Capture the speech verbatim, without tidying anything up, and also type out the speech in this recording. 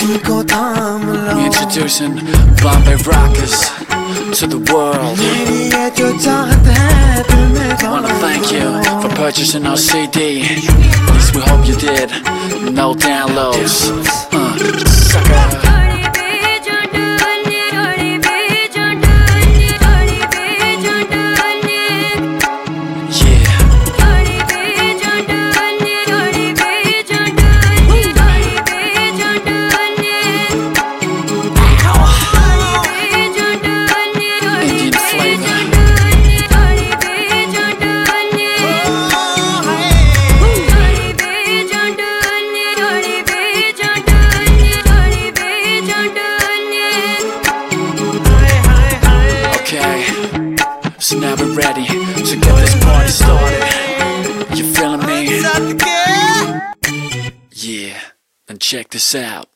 Introducing Bombay Rockers to the world. Wanna thank you for purchasing our C D. At least we hope you did. No downloads. Uh, sucker. So now we're ready to get this party started. You feeling me? Yeah, then check this out.